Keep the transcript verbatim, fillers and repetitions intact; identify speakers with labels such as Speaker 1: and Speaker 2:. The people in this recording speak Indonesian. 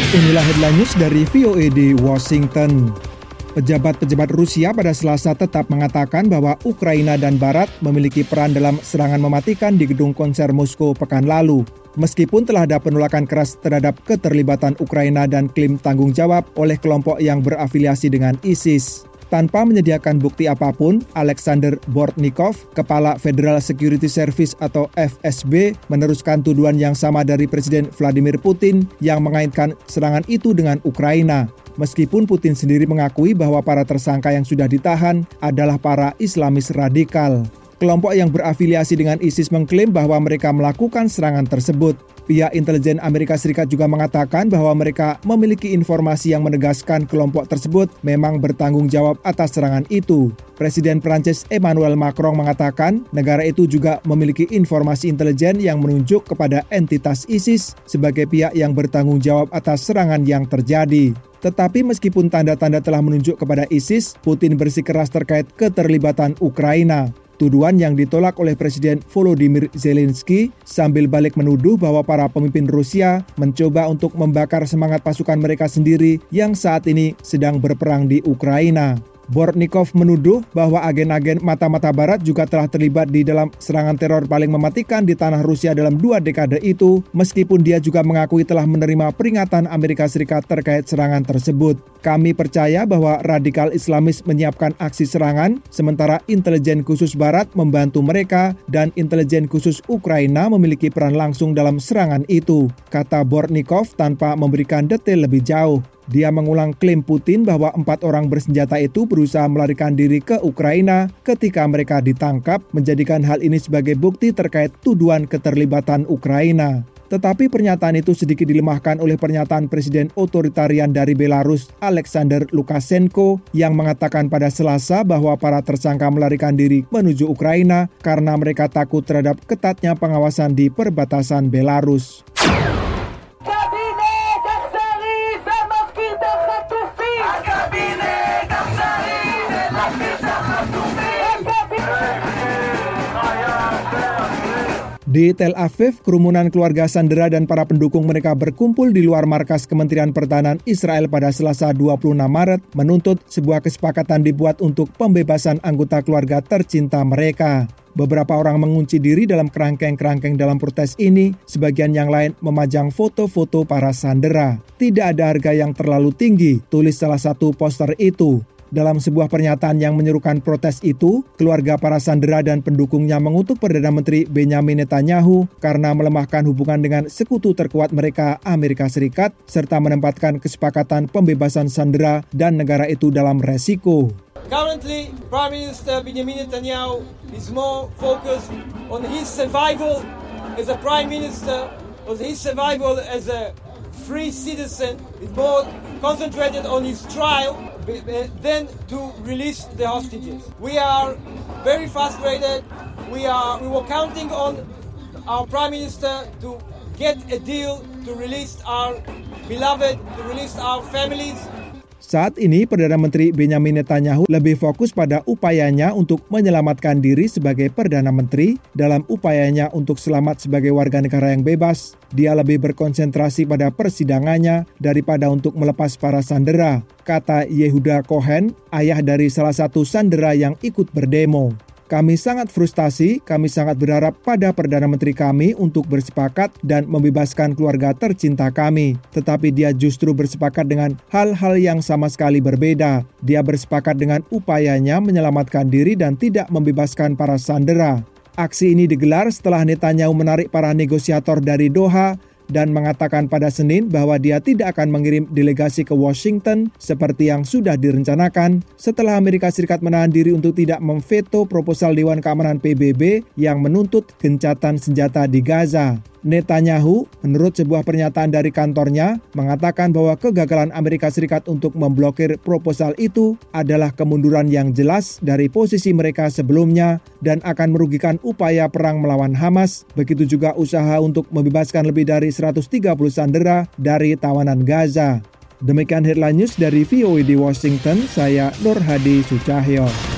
Speaker 1: Inilah headline news dari V O A di Washington. Pejabat-pejabat Rusia pada Selasa tetap mengatakan bahwa Ukraina dan Barat memiliki peran dalam serangan mematikan di gedung konser Moskow pekan lalu. Meskipun telah ada penolakan keras terhadap keterlibatan Ukraina dan klaim tanggung jawab oleh kelompok yang berafiliasi dengan ISIS. Tanpa menyediakan bukti apapun, Alexander Bortnikov, Kepala Federal Security Service atau F S B, meneruskan tuduhan yang sama dari Presiden Vladimir Putin yang mengaitkan serangan itu dengan Ukraina. Meskipun Putin sendiri mengakui bahwa para tersangka yang sudah ditahan adalah para Islamis radikal. Kelompok yang berafiliasi dengan ISIS mengklaim bahwa mereka melakukan serangan tersebut. Pihak intelijen Amerika Serikat juga mengatakan bahwa mereka memiliki informasi yang menegaskan kelompok tersebut memang bertanggung jawab atas serangan itu. Presiden Prancis Emmanuel Macron mengatakan negara itu juga memiliki informasi intelijen yang menunjuk kepada entitas ISIS sebagai pihak yang bertanggung jawab atas serangan yang terjadi. Tetapi meskipun tanda-tanda telah menunjuk kepada ISIS, Putin bersikeras terkait keterlibatan Ukraina. Tuduhan yang ditolak oleh Presiden Volodymyr Zelensky sambil balik menuduh bahwa para pemimpin Rusia mencoba untuk membakar semangat pasukan mereka sendiri yang saat ini sedang berperang di Ukraina. Bortnikov menuduh bahwa agen-agen mata-mata barat juga telah terlibat di dalam serangan teror paling mematikan di tanah Rusia dalam dua dekade itu, meskipun dia juga mengakui telah menerima peringatan Amerika Serikat terkait serangan tersebut. Kami percaya bahwa radikal Islamis menyiapkan aksi serangan, sementara intelijen khusus Barat membantu mereka dan intelijen khusus Ukraina memiliki peran langsung dalam serangan itu, kata Bortnikov tanpa memberikan detail lebih jauh. Dia mengulang klaim Putin bahwa empat orang bersenjata itu berusaha melarikan diri ke Ukraina ketika mereka ditangkap, menjadikan hal ini sebagai bukti terkait tuduhan keterlibatan Ukraina. Tetapi pernyataan itu sedikit dilemahkan oleh pernyataan Presiden otoritarian dari Belarus, Alexander Lukashenko, yang mengatakan pada Selasa bahwa para tersangka melarikan diri menuju Ukraina karena mereka takut terhadap ketatnya pengawasan di perbatasan Belarus. Di Tel Aviv, kerumunan keluarga sandera dan para pendukung mereka berkumpul di luar markas Kementerian Pertahanan Israel pada Selasa dua puluh enam Maret menuntut sebuah kesepakatan dibuat untuk pembebasan anggota keluarga tercinta mereka. Beberapa orang mengunci diri dalam kerangkeng-kerangkeng dalam protes ini, sebagian yang lain memajang foto-foto para sandera. Tidak ada harga yang terlalu tinggi, tulis salah satu poster itu. Dalam sebuah pernyataan yang menyerukan protes itu, keluarga para sandera dan pendukungnya mengutuk Perdana Menteri Benjamin Netanyahu karena melemahkan hubungan dengan sekutu terkuat mereka, Amerika Serikat, serta menempatkan kesepakatan pembebasan sandera dan negara itu dalam resiko.
Speaker 2: Currently, Prime Minister Benjamin Netanyahu is more focused on his survival as a Prime Minister, on his survival as a free citizen, is more concentrated on his trial than to release the hostages. We are very frustrated. We are we were counting on our Prime Minister to get a deal to release our beloved, to release our families.
Speaker 1: Saat ini, Perdana Menteri Benjamin Netanyahu lebih fokus pada upayanya untuk menyelamatkan diri sebagai Perdana Menteri dalam upayanya untuk selamat sebagai warga negara yang bebas. Dia lebih berkonsentrasi pada persidangannya daripada untuk melepas para sandera, kata Yehuda Cohen, ayah dari salah satu sandera yang ikut berdemo. Kami sangat frustasi, kami sangat berharap pada Perdana Menteri kami untuk bersepakat dan membebaskan keluarga tercinta kami. Tetapi dia justru bersepakat dengan hal-hal yang sama sekali berbeda. Dia bersepakat dengan upayanya menyelamatkan diri dan tidak membebaskan para sandera. Aksi ini digelar setelah Netanyahu menarik para negosiator dari Doha dan mengatakan pada Senin bahwa dia tidak akan mengirim delegasi ke Washington seperti yang sudah direncanakan setelah Amerika Serikat menahan diri untuk tidak memveto proposal Dewan Keamanan P B B yang menuntut gencatan senjata di Gaza. Netanyahu, menurut sebuah pernyataan dari kantornya, mengatakan bahwa kegagalan Amerika Serikat untuk memblokir proposal itu adalah kemunduran yang jelas dari posisi mereka sebelumnya dan akan merugikan upaya perang melawan Hamas, begitu juga usaha untuk membebaskan lebih dari seratus tiga puluh sandera dari tawanan Gaza. Demikian headline news dari V O A di Washington, saya Nur Hadi Sucahyo.